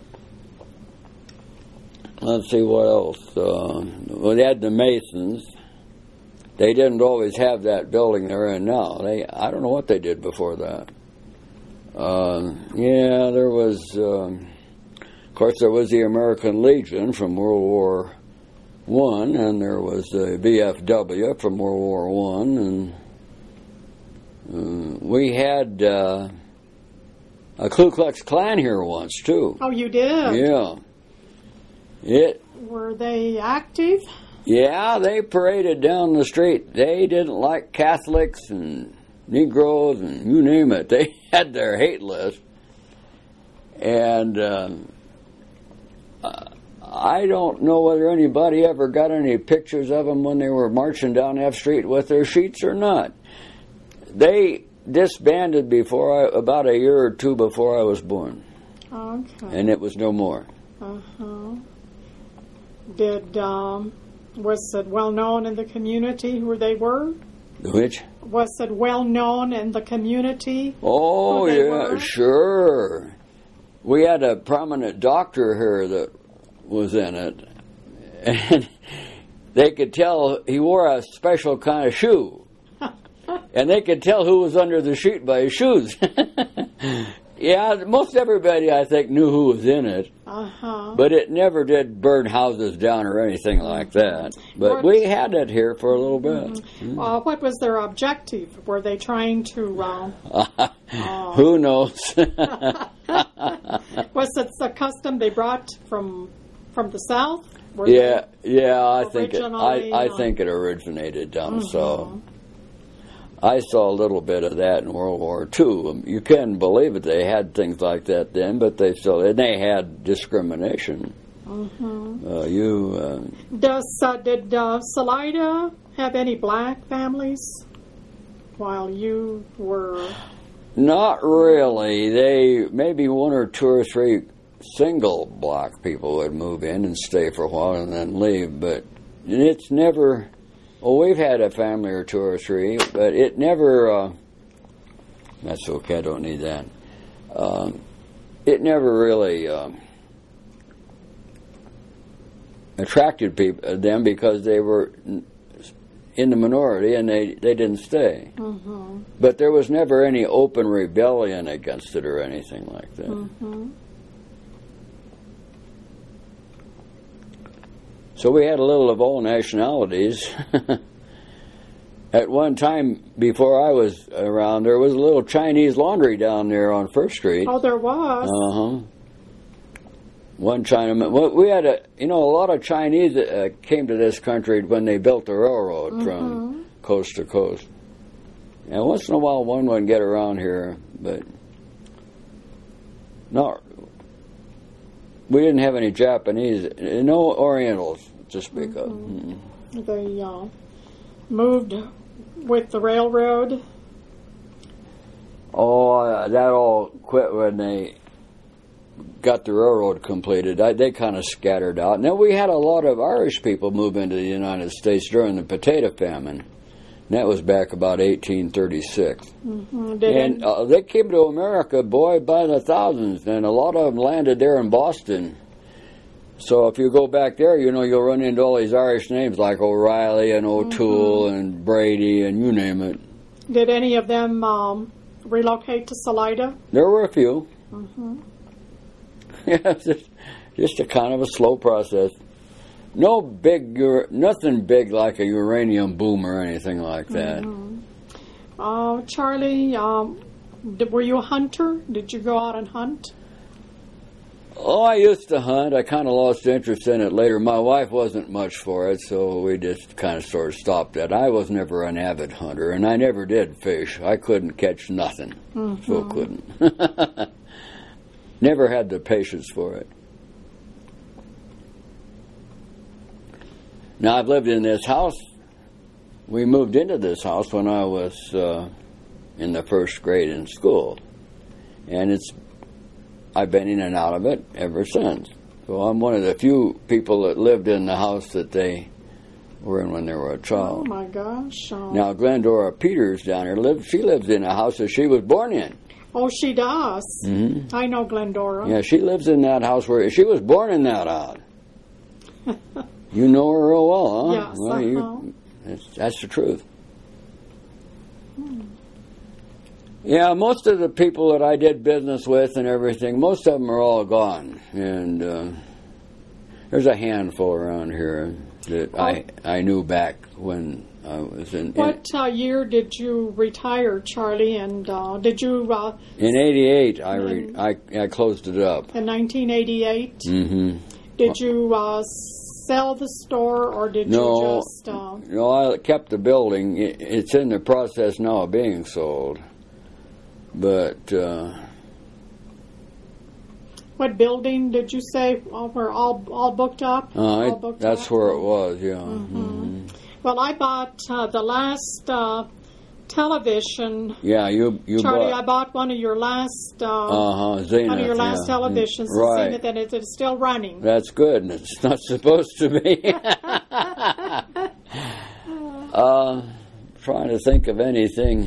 Let's see what else. Uh, well, they had the Masons. They didn't always have that building they're in now. They, I don't know what they did before that. Uh, yeah, there was, um, of course, there was the American Legion from World War One, and there was the V F W from World War One, and uh, we had uh, a Ku Klux Klan here once too. Oh, you did? Yeah. It. Were they active? Yeah, they paraded down the street. They didn't like Catholics and Negroes and you name it. They had their hate list. And um, I don't know whether anybody ever got any pictures of them when they were marching down F Street with their sheets or not. They disbanded before I, about a year or two before I was born. Okay. And it was no more. Uh-huh. Did... Um Was it well known in the community who they were? Which? Was it well known in the community? Oh, who they yeah, were? Sure. We had a prominent doctor here that was in it, and they could tell he wore a special kind of shoe, and they could tell who was under the sheet by his shoes. Yeah, most everybody, I think, knew who was in it. Uh-huh. But it never did burn houses down or anything like that. But what, we had it here for a little bit. Mm-hmm. Mm. Uh, what was their objective? Were they trying to... Uh, uh, who knows? Was it a custom they brought from from the South? Were yeah, yeah, I think it, I, I uh, think it originated down mm-hmm. south. I saw a little bit of that in World War Two. You can't believe it. They had things like that then, but they still and they had discrimination. Mm-hmm. Uh, you uh, does uh, did uh, Salida have any black families while you were? Not really. They maybe one or two or three single black people would move in and stay for a while and then leave, but it's never. Well, we've had a family or two or three, but it never, uh, that's okay, I don't need that. Um, it never really um, attracted people, them because they were in the minority and they, they didn't stay. Mm-hmm. But there was never any open rebellion against it or anything like that. Mm-hmm. So we had a little of all nationalities. At one time, before I was around, there was a little Chinese laundry down there on First Street. Oh, there was? Uh-huh. One Chinaman. Well, we had a, you know, a lot of Chinese uh, came to this country when they built the railroad mm-hmm. from coast to coast. And once in a while, one would get around here, but not. We didn't have any Japanese, no Orientals to speak mm-hmm. of. Mm-hmm. They uh, moved with the railroad? Oh, uh, that all quit when they got the railroad completed. I, they kind of scattered out. Now, we had a lot of Irish people move into the United States during the potato famine. And that was back about eighteen thirty-six. Mm-hmm. And uh, they came to America, boy, by the thousands. And a lot of them landed there in Boston. So if you go back there, you know, you'll run into all these Irish names like O'Reilly and O'Toole mm-hmm. and Brady and you name it. Did any of them um, relocate to Salida? There were a few. Mm-hmm. Yeah, just, just a kind of a slow process. No big, nothing big like a uranium boom or anything like that. Mm-hmm. Uh, Charlie, um, did, were you a hunter? Did you go out and hunt? Oh, I used to hunt. I kind of lost interest in it later. My wife wasn't much for it, so we just kind of sort of stopped that. I was never an avid hunter, and I never did fish. I couldn't catch nothing, mm-hmm. so couldn't. Never had the patience for it. Now, I've lived in this house. We moved into this house when I was uh, in the first grade in school. And it's I've been in and out of it ever since. So I'm one of the few people that lived in the house that they were in when they were a child. Oh, my gosh. Oh. Now, Glendora Peters down here, lived, she lives in a house that she was born in. Oh, she does. Mm-hmm. I know Glendora. Yeah, she lives in that house where she was born in that house. You know her real well, huh? Yes, well, uh-huh. you, that's, that's the truth. Hmm. Yeah, most of the people that I did business with and everything, most of them are all gone. And uh, there's a handful around here that oh. I I knew back when I was in... What in, uh, year did you retire, Charlie? And uh, did you... Uh, in eighty-eight, I, re, I I closed it up. In nineteen eighty-eight? Mm-hmm. Did you uh, sell the store, or did no, you just... Uh, no, I kept the building. It, it's in the process now of being sold. But... Uh, what building did you say uh, were all all booked up? Uh, all it, booked that's up? where it was, yeah. Mm-hmm. Mm-hmm. Well, I bought uh, the last uh, television. Yeah, you you Charlie, bought. I bought one of your last. Uh, uh-huh, Zenith, one of your last yeah. televisions, Right. Zenith, and it is still running. That's good, and it's not supposed to be. uh, trying to think of anything.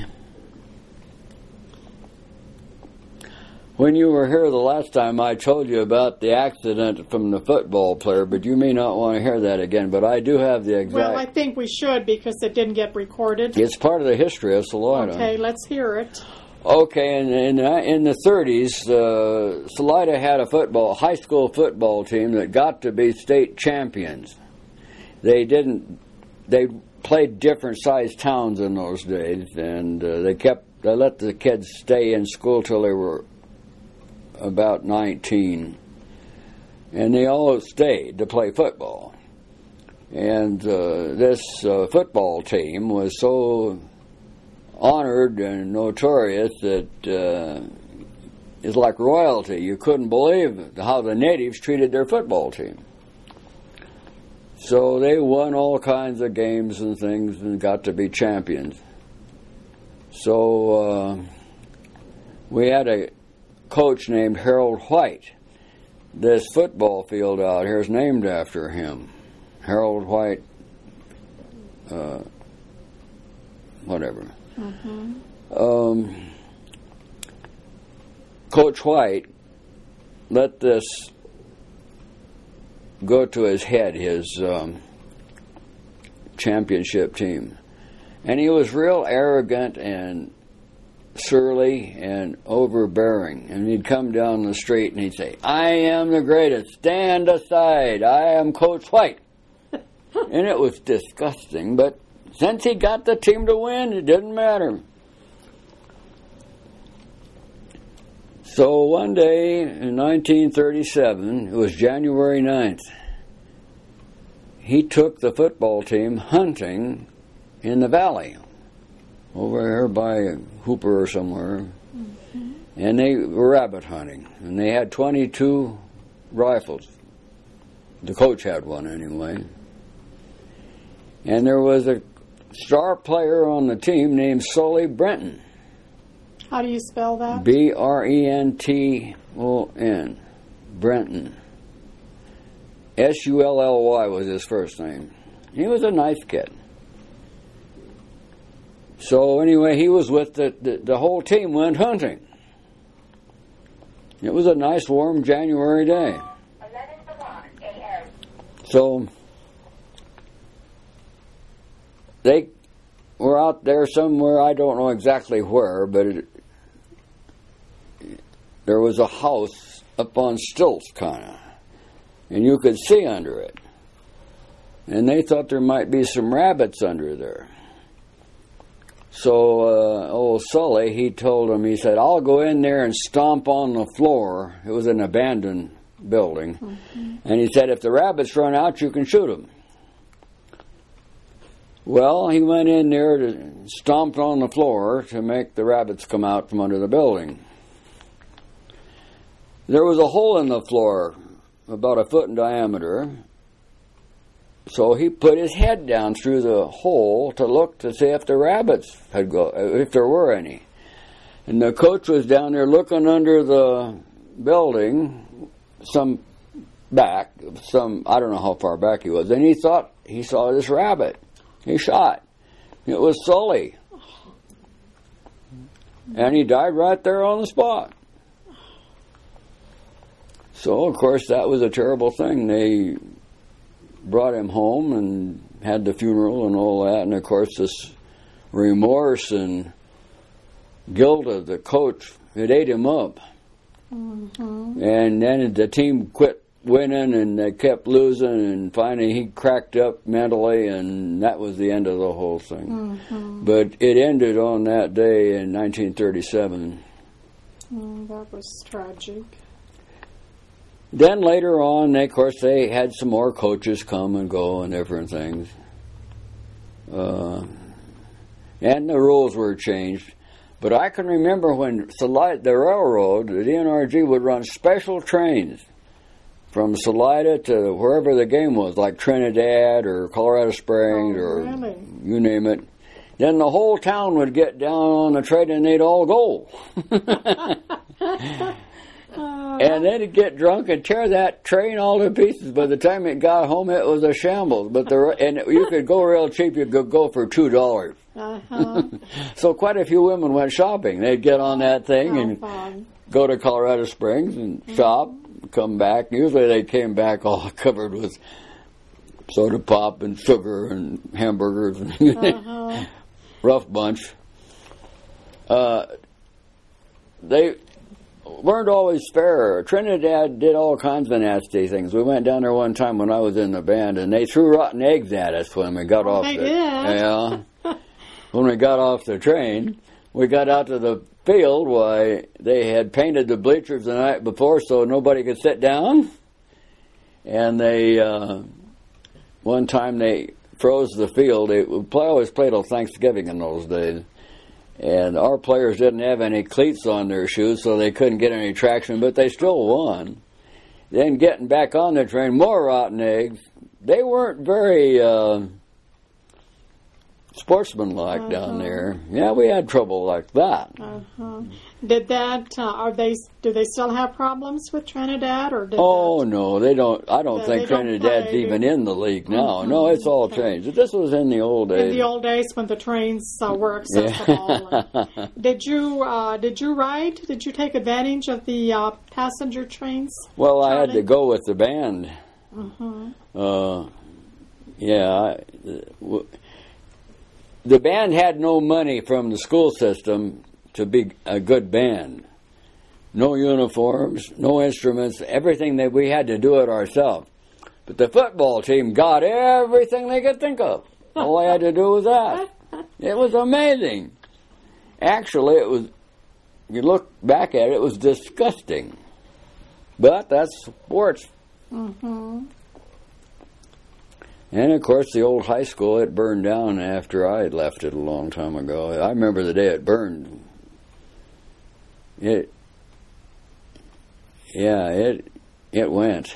When you were here the last time, I told you about the accident from the football player, but you may not want to hear that again. But I do have the exact... Well, I think we should, because it didn't get recorded. It's part of the history of Salida. Okay, let's hear it. Okay, and in, in the thirties, uh, Salida had a football, high school football team that got to be state champions. They didn't... They played different sized towns in those days, and uh, they kept... They let the kids stay in school till they were about nineteen, and they all stayed to play football. And uh, this uh, football team was so honored and notorious that uh, it's like royalty. You couldn't believe how the natives treated their football team. So they won all kinds of games and things and got to be champions. So uh, we had a coach named Harold White. This football field out here is named after him. Harold White, uh, whatever. Mm-hmm. Um, Coach White let this go to his head, his um, championship team. And he was real arrogant and surly and overbearing, and he'd come down the street and he'd say, "I am the greatest, stand aside, I am Coach White." And it was disgusting, but since he got the team to win, it didn't matter. So one day in nineteen thirty-seven, it was January ninth, he took the football team hunting in the valley over here by Hooper or somewhere, mm-hmm. and they were rabbit hunting, and they had twenty-two rifles. The coach had one anyway. And there was a star player on the team named Sully Brenton. How do you spell that? B R E N T O N. Brenton. S U L L Y was his first name. He was a nice kid. So anyway, he was with the, the, the whole team went hunting. It was a nice warm January day. So they were out there somewhere, I don't know exactly where, but it, there was a house up on stilts kind of, and you could see under it. And they thought there might be some rabbits under there. So uh, old Sully, he told him, he said, "I'll go in there and stomp on the floor." It was an abandoned building. Mm-hmm. And he said, "If the rabbits run out, you can shoot them." Well, he went in there to stomp on the floor to make the rabbits come out from under the building. There was a hole in the floor about a foot in diameter. So he put his head down through the hole to look to see if the rabbits had go, if there were any. And the coach was down there looking under the building, some back, some I don't know how far back he was, and he thought he saw this rabbit. He shot. It was Sully. And he died right there on the spot. So, of course, that was a terrible thing. They brought him home and had the funeral and all that. And, of course, this remorse and guilt of the coach, it ate him up. Mm-hmm. And then the team quit winning and they kept losing, and finally he cracked up mentally, and that was the end of the whole thing. Mm-hmm. But it ended on that day in nineteen thirty-seven. Mm, that was tragic. Then later on, they, of course, they had some more coaches come and go and different things. Uh, and the rules were changed. But I can remember when Salida, the railroad, the D N R G would run special trains from Salida to wherever the game was, like Trinidad or Colorado Springs, oh, or really? You name it. Then the whole town would get down on the train and they'd all go. uh, and then it'd get drunk and tear that train all to pieces. By the time it got home, it was a shambles. But the and you could go real cheap. You could go for two dollars. Uh-huh. So quite a few women went shopping. They'd get on that thing oh, and fun. go to Colorado Springs and mm-hmm. shop. Come back. Usually they came back all covered with soda pop and sugar and hamburgers and uh-huh. rough bunch. Uh, they weren't always fair. Trinidad did all kinds of nasty things. We went down there one time when I was in the band, and they threw rotten eggs at us when we got oh, off. They the, did. Yeah. When we got off the train, we got out to the field. Why, they had painted the bleachers the night before so nobody could sit down. And they, uh, one time they froze the field. They play, always played till Thanksgiving in those days. And our players didn't have any cleats on their shoes, so they couldn't get any traction, but they still won. Then getting back on the train, more rotten eggs. They weren't very uh, sportsmanlike uh-huh. down there. Yeah, we had trouble like that. Uh-huh. Did that? Uh, are they? Do they still have problems with Trinidad, or did oh that, no, they don't. I don't they, think they Trinidad's don't even in the league now. Mm-hmm. No, it's all okay. changed. This was in the old days. In the old days when the trains uh, were accessible. Yeah. did you? Uh, did you ride? Did you take advantage of the uh, passenger trains? Well, Charlie? I had to go with the band. Mm-hmm. Uh, yeah. I, w- the band had no money from the school system to be a good band. No uniforms, no instruments, everything that we had to do it ourselves. But the football team got everything they could think of. All I had to do was that. It was amazing. Actually, it was, you look back at it, it was disgusting. But that's sports. Mm-hmm. And, of course, the old high school, it burned down after I had left it a long time ago. I remember the day it burned. It, yeah, it it went.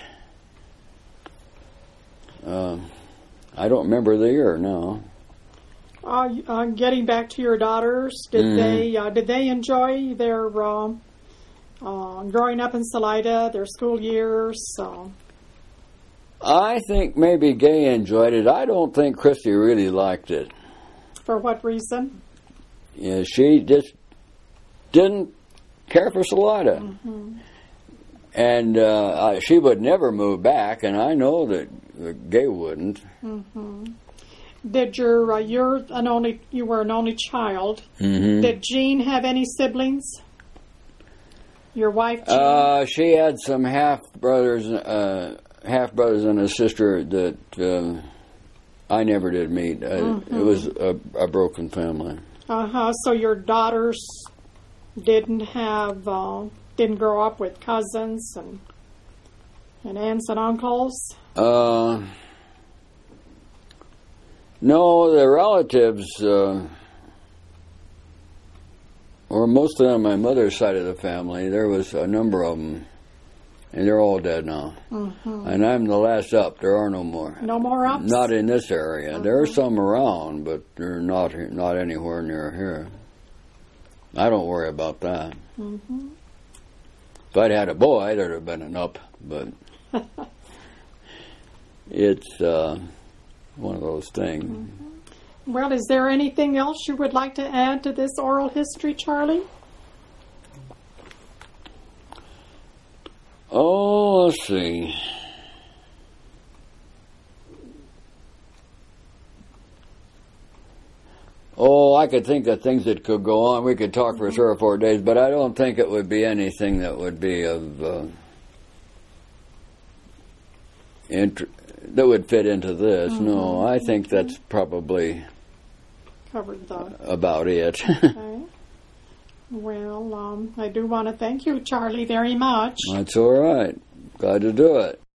Um, I don't remember the year now. Uh, uh, getting back to your daughters, did mm-hmm. they uh, did they enjoy their uh, uh, growing up in Salida, their school years? Uh, I think maybe Gay enjoyed it. I don't think Christy really liked it. For what reason? Yeah, she just didn't care for Salida. Mm-hmm. And uh, she would never move back, and I know that Gay wouldn't. Mm-hmm. Did your uh, you're an only you were an only child? Mm-hmm. Did Jean have any siblings? Your wife, Jean? Uh, she had some half brothers, uh, half brothers and a sister that uh, I never did meet. Uh, mm-hmm. It was a, a broken family. Uh huh. So your daughters didn't have. Uh, Didn't grow up with cousins and and aunts and uncles? Uh, no, the relatives, uh, or most of them on my mother's side of the family, there was a number of them. And they're all dead now. Mm-hmm. And I'm the last up. There are no more. No more ups? Not in this area. Mm-hmm. There are some around, but they're not not anywhere near here. I don't worry about that. Mm-hmm. If I'd had a boy, there'd have been an up. But it's uh, one of those things. Mm-hmm. Well, is there anything else you would like to add to this oral history, Charlie? Oh, let's see. Oh, I could think of things that could go on. We could talk for three or four days, but I don't think it would be anything that would be of uh, int- that would fit into this. Mm-hmm. No, I think that's probably covered the about it. Okay. Well, um, I do want to thank you, Charlie, very much. That's all right. Glad to do it.